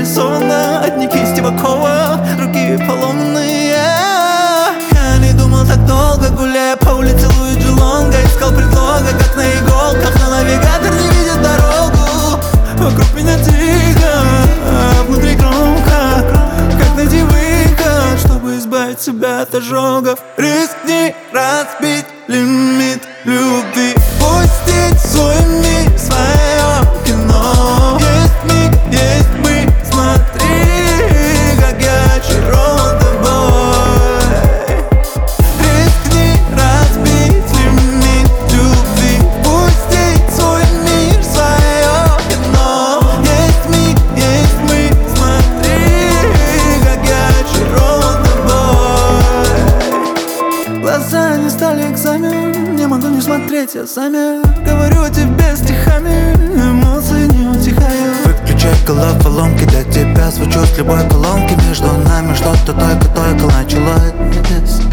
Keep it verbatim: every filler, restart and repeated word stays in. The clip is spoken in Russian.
нарисовано, одни кисти Бакова, руки поломанные. Я не думал так долго, гуляя по улице Луиджи Лонга, искал предлога, как на иголках, но навигатор не видит дорогу. Вокруг меня тихо, а внутри громко, как найти выход, чтобы избавить себя от ожогов. Рискни разбить лимит любви, пустить в свой мир свое кино. Есть миг, есть мы, смотри, как я очарован тобой. Рискни разбить лимит любви, пустить в свой мир свое кино. Есть миг, есть мы, смотри, как я очарован тобой. Глаза не стали экзамен, не могу не смотреть, я сами говорю тебе стихами, эмоции не утихают. Выключай головоломки, для тебя звучу с любой колонки. Между нами что-то только-только началось.